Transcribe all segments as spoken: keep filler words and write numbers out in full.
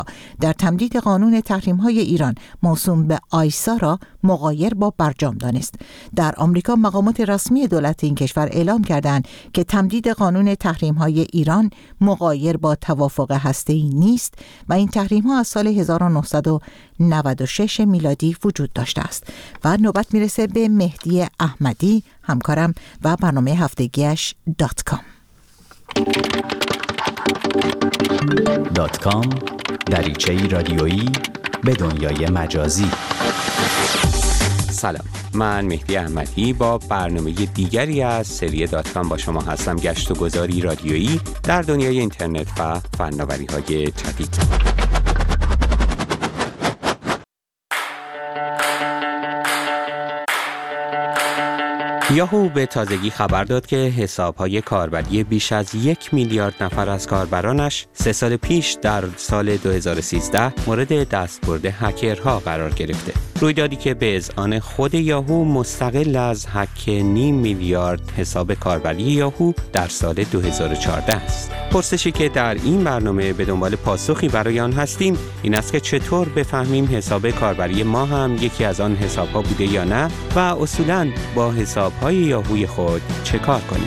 در تمدید قانون تحریم‌های ایران موسوم به آیسا را مغایر با برجام دانست. در آمریکا مقامات رسمی دولت این کشور اعلام کردند که تمدید قانون تحریم‌های ایران مغایر با توافق هسته‌ای نیست و این تحریم‌ها از سال هزار و نهصد و نود و شش میلادی وجود داشته است. و نوبت میرسه به مهدی احمدی، همکارم و برنامه هفتگیش دات کام. دات کام، دریچه‌ای رادیویی به دنیای مجازی. سلام، من مهدی احمدی با برنامه دیگری از سری دات کام با شما هستم. گشت و گذاری رادیویی در دنیای اینترنت و فناوری‌های جدید. یاهو به تازگی خبر داد که حساب‌های کاربری بیش از یک میلیارد نفر از کاربرانش سه سال پیش در سال دو هزار و سیزده مورد دستبرد هکرها قرار گرفته. رویدادی که به اذعان خود یاهو مستقل از هک نیم میلیارد حساب کاربری یاهو در سال دو هزار و چهارده است. پرسشی که در این برنامه به دنبال پاسخی برای آن هستیم این است که چطور بفهمیم حساب کاربری ما هم یکی از آن حساب‌ها بوده یا نه و اصولاً با حساب‌های یاهوی خود چه کار کنیم.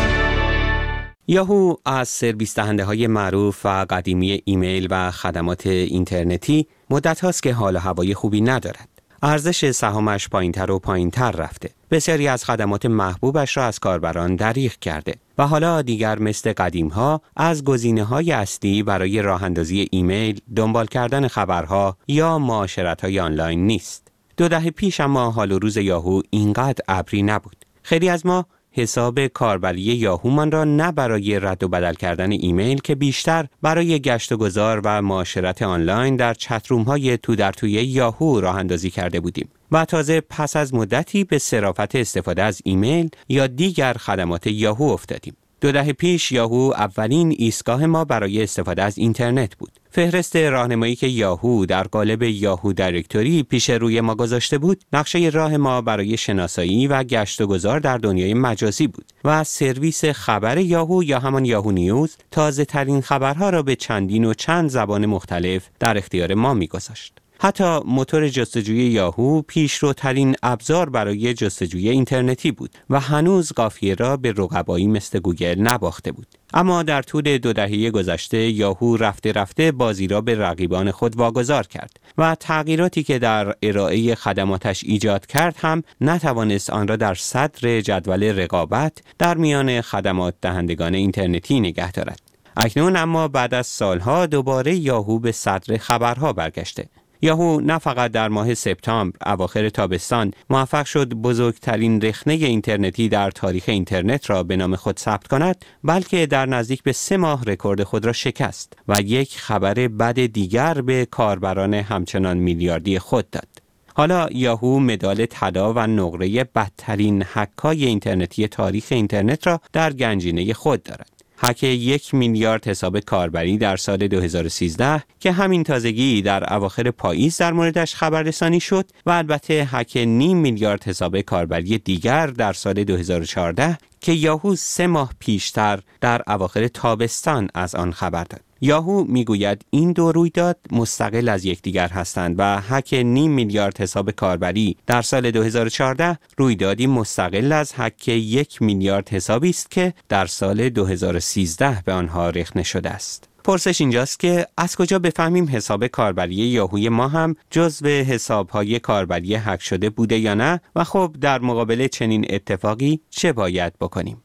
یاهو از سرویس دهنده‌های معروف و قدیمی ایمیل و خدمات اینترنتی مدت هاست که حال و هوای خوبی ندارد. ارزش سهامش پایین‌تر و پایین‌تر رفته. بسیاری از خدمات محبوبش را از کاربران دریغ کرده و حالا دیگر مثل قدیم‌ها از گزینه‌های اصلی برای راه‌اندازی ایمیل، دنبال کردن خبرها یا معاشرت‌های آنلاین نیست. دو دهه پیش اما حال و روز یاهو اینقدر ابری نبود. خیلی از ما حساب کاربری یاهومان را نه برای رد و بدل کردن ایمیل که بیشتر برای گشت و گذار و معاشرت آنلاین در چتروم‌های تو در توی یاهو راه اندازی کرده بودیم و تازه پس از مدتی به صرافت استفاده از ایمیل یا دیگر خدمات یاهو افتادیم. دو دهه پیش یاهو اولین ایستگاه ما برای استفاده از اینترنت بود. فهرست راهنمایی که یاهو در قالب یاهو دایرکتوری پیش روی ما گذاشته بود، نقشه راه ما برای شناسایی و گشت و گذار در دنیای مجازی بود و سرویس خبر یاهو یا همان یاهو نیوز تازه ترین خبرها را به چندین و چند زبان مختلف در اختیار ما می‌گذاشت. حتی موتور جستجوی یاهو پیشروترین ابزار برای جستجوی اینترنتی بود و هنوز قافیه را به رقبایی مثل گوگل نباخته بود. اما در طول دو دهه گذشته یاهو رفته رفته بازی را به رقیبان خود واگذار کرد و تغییراتی که در ارائه خدماتش ایجاد کرد هم نتوانست آن را در صدر جدول رقابت در میان خدمات دهندگان اینترنتی نگه دارد. اکنون اما بعد از سالها دوباره یاهو به صدر خبرها برگشته. یاهو نه فقط در ماه سپتامبر اواخر تابستان موفق شد بزرگترین رخنه اینترنتی در تاریخ اینترنت را به نام خود ثبت کند، بلکه در نزدیک به سه ماه رکورد خود را شکست و یک خبر بد دیگر به کاربران همچنان میلیاردی خود داد. حالا یاهو مدال طلا و نقره بدترین هک‌های اینترنتی تاریخ اینترنت را در گنجینه خود دارد. هک یک میلیارد حساب کاربری در سال دو هزار و سیزده که همین تازگی در اواخر پاییز در موردش خبررسانی شد و البته هک نیم میلیارد حساب کاربری دیگر در سال دو هزار و چهارده که یاهو سه ماه پیشتر در اواخر تابستان از آن خبر داد. یاهو میگوید این دو رویداد مستقل از یکدیگر هستند و هک نیم میلیارد حساب کاربری در سال دو هزار و چهارده رویدادی مستقل از هک یک میلیارد حسابی است که در سال دو هزار و سیزده به آنها رخنه شده است. پرسش اینجاست که از کجا بفهمیم حساب کاربری یاهوی ما هم جزو حساب‌های کاربری هک شده بوده یا نه و خب در مقابل چنین اتفاقی چه باید بکنیم؟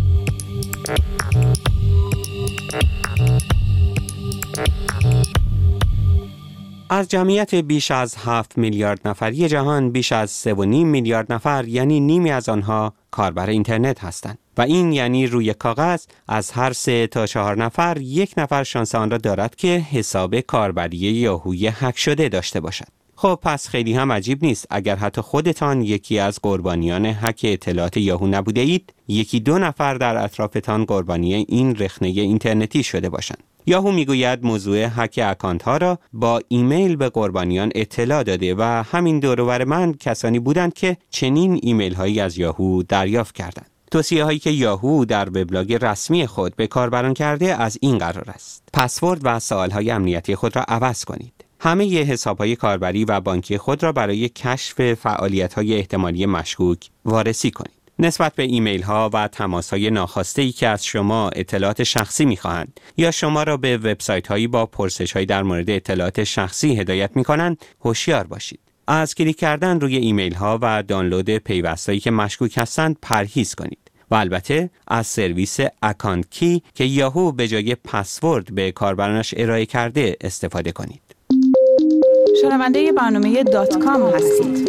از جمعیت بیش از هفت میلیارد نفری جهان بیش از سه و نیم میلیارد نفر یعنی نیمی از آنها کاربر اینترنت هستند و این یعنی روی کاغذ از هر سه تا چهار نفر یک نفر شانس آن را دارد که حساب کاربری یاهوی هک شده داشته باشد. خب پس خیلی هم عجیب نیست اگر حتی خودتان یکی از قربانیان هک اطلاعات یاهو نبوده اید، یکی دو نفر در اطرافتان قربانی این رخنه اینترنتی شده باشند. یاهو میگوید موضوع هک اکانت ها را با ایمیل به قربانیان اطلاع داده و همین دور و بر من کسانی بودند که چنین ایمیل هایی از یاهو دریافت کردند. توصیه هایی که یاهو در وبلاگ رسمی خود به کاربران کرده از این قرار است: پسورد و سوال های امنیتی خود را عوض کنید. همه ی حساب های کاربری و بانکی خود را برای کشف فعالیت های احتمالی مشکوک وارسی کنید. نسبت به ایمیل ها و تماس های ناخواسته ای که از شما اطلاعات شخصی می خواهند یا شما را به وبسایت هایی با پرسش هایی در مورد اطلاعات شخصی هدایت می کنند، هوشیار باشید. از کلیک کردن روی ایمیل ها و دانلود پیوستایی که مشکوک هستند پرهیز کنید. و البته از سرویس اکانت کی که یاهو به جای پسورد به کاربرانش ارائه کرده استفاده کنید. شنونده برنامه دات کام هستید.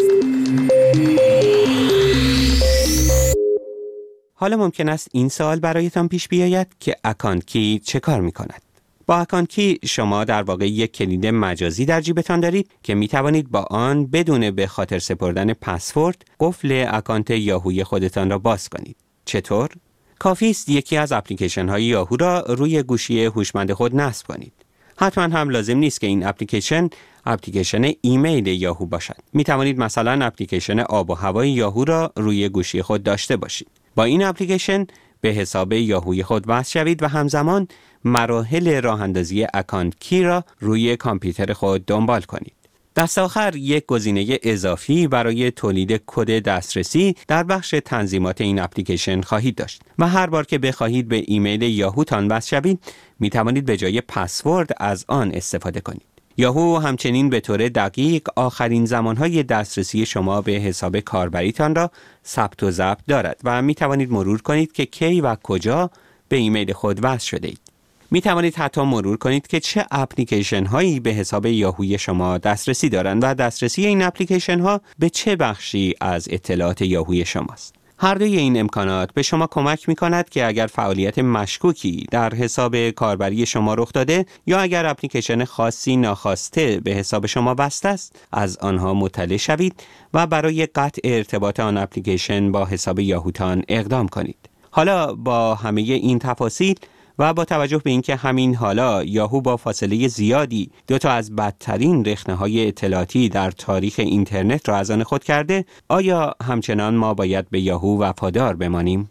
حالا ممکن است این سوال برایتان پیش بیاید که اکانت کی چه کار می کند؟ با اکانت کی شما در واقع یک کلید مجازی در جیبتان دارید که می توانید با آن بدون به خاطر سپردن پسورد قفل اکانت یاهوی خودتان را باز کنید. چطور؟ کافی است یکی از اپلیکیشن های یاهو را روی گوشی هوشمند خود نصب کنید. حتما هم لازم نیست که این اپلیکیشن اپلیکیشن ایمیل یاهو باشد. می توانید مثلا اپلیکیشن آب و هوای یاهو را روی گوشی خود داشته باشید. با این اپلیکیشن به حساب یاهوی خود وصل شوید و همزمان مراحل راه اندازی اکانت کی را روی کامپیوتر خود دنبال کنید. دست آخر یک گزینه اضافی برای تولید کد دسترسی در بخش تنظیمات این اپلیکیشن خواهید داشت و هر بار که بخواهید به ایمیل یاهوتان وصل شوید می توانید به جای پسورد از آن استفاده کنید. یاهو همچنین به طور دقیق آخرین زمانهای دسترسی شما به حساب کاربریتان را ثبت و ضبط دارد و می توانید مرور کنید که کی و کجا به ایمیل خود وصل شده اید. می توانید حتی مرور کنید که چه اپلیکیشن هایی به حساب یاهوی شما دسترسی دارند و دسترسی این اپلیکیشن ها به چه بخشی از اطلاعات یاهوی شماست. هر دوی این امکانات به شما کمک می کند که اگر فعالیت مشکوکی در حساب کاربری شما رخ داده یا اگر اپلیکیشن خاصی ناخواسته به حساب شما وصل است، از آنها مطلع شوید و برای قطع ارتباط آن اپلیکیشن با حساب یاهوتان اقدام کنید. حالا با همه این تفاصیل و با توجه به اینکه همین حالا یاهو با فاصله زیادی دو تا از بدترین رخنه‌های اطلاعاتی در تاریخ اینترنت را از آن خود کرده، آیا همچنان ما باید به یاهو وفادار بمانیم؟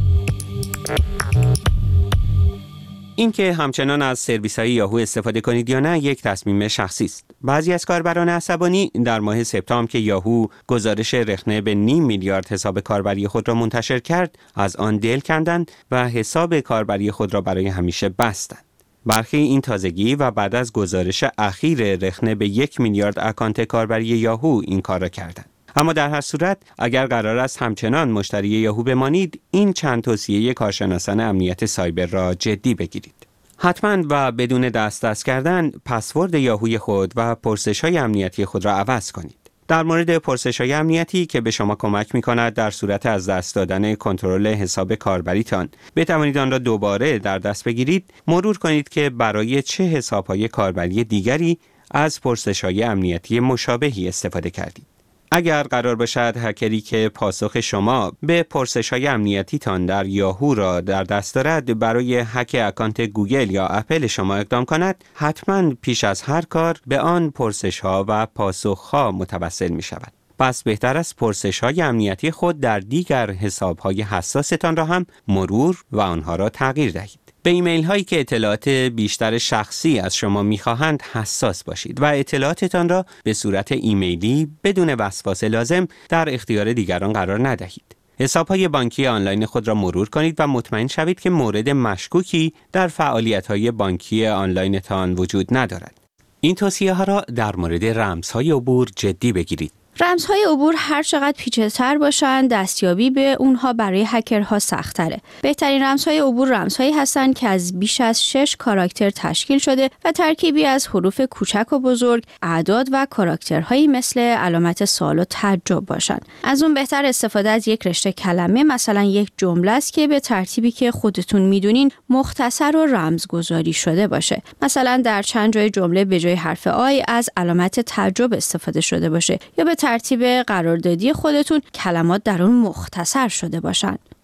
اینکه همچنان از سرویس‌های یاهو استفاده کنید یا نه یک تصمیم شخصی است. بعضی از کاربران عصبانی در ماه سپتامبر که یاهو گزارش رخنه به نیم میلیارد حساب کاربری خود را منتشر کرد، از آن دل کندند و حساب کاربری خود را برای همیشه بستند. برخی این تازگی و بعد از گزارش اخیر رخنه به یک میلیارد اکانت کاربری یاهو این کار را کردند. اما در هر صورت اگر قرار است همچنان مشتری یاهو بمانید، این چند توصیه کارشناسان امنیت سایبر را جدی بگیرید. حتما و بدون دست دست کردن پسورد یاهوی خود و پرسش‌های امنیتی خود را عوض کنید. در مورد پرسش‌های امنیتی که به شما کمک می‌کند در صورت از دست دادن کنترل حساب کاربریتان بتوانید آن را دوباره در دست بگیرید، مرور کنید که برای چه حساب‌های کاربری دیگری از پرسش‌های امنیتی مشابهی استفاده کردید. اگر قرار باشد هکری که پاسخ شما به پرسش‌های امنیتیتان در یاهو را در دست دارد برای هک اکانت گوگل یا اپل شما اقدام کند، حتما پیش از هر کار به آن پرسش‌ها و پاسخ‌ها متوسل می‌شود. پس بهتر است پرسش‌های امنیتی خود در دیگر حساب‌های حساستان را هم مرور و آنها را تغییر دهید. به ایمیل هایی که اطلاعات بیشتر شخصی از شما می‌خواهند حساس باشید و اطلاعاتتان را به صورت ایمیلی بدون وسواس لازم در اختیار دیگران قرار ندهید. حساب‌های بانکی آنلاین خود را مرور کنید و مطمئن شوید که مورد مشکوکی در فعالیت‌های بانکی آنلاینتان وجود ندارد. این توصیه‌ها را در مورد رمزهای عبور جدی بگیرید. رمزهای عبور هر چقدر پیچیده‌تر باشند، دستیابی به اونها برای هکرها سخت‌تره. بهترین رمزهای عبور رمزهایی هستند که از بیش از شش کاراکتر تشکیل شده و ترکیبی از حروف کوچک و بزرگ، اعداد و کاراکترهایی مثل علامت سوال و تعجب باشند. از اون بهتر استفاده از یک رشته کلمه، مثلا یک جمله است که به ترتیبی که خودتون میدونین مختصر و رمزگذاری شده باشه. مثلا در چند جای جمله به جای حرف آی از علامت تعجب استفاده شده باشه یا به ترتیب قراردادی خودتون کلمات در اون مختصر شده باشند.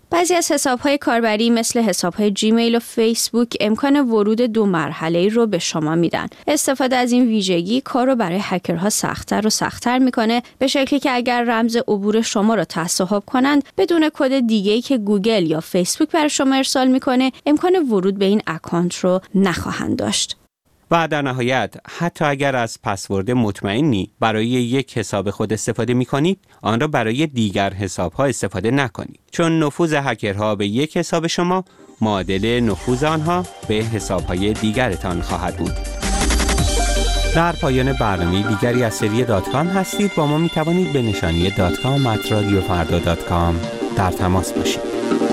بعضی از حساب‌های کاربری مثل حساب‌های جیمیل و فیسبوک امکان ورود دو مرحله‌ای رو به شما میدن. استفاده از این ویژگی کار رو برای هکرها سخت‌تر و سخت‌تر میکنه، به شکلی که اگر رمز عبور شما رو تصاحب کنند بدون کد دیگه‌ای که گوگل یا فیسبوک برای شما ارسال میکنه، امکان ورود به این اکانت رو نخواهند داشت. و در نهایت حتی اگر از پسورد مطمئنی برای یک حساب خود استفاده می کنید، آن را برای دیگر حساب‌ها استفاده نکنید، چون نفوذ هکرها به یک حساب شما معادل نفوذ آنها به حساب‌های دیگرتان خواهد بود. در پایان برنامه دیگری از سری دات کام هستید. با ما می توانید به نشانی دات کام ات رادیو فردا دات کام در تماس باشید.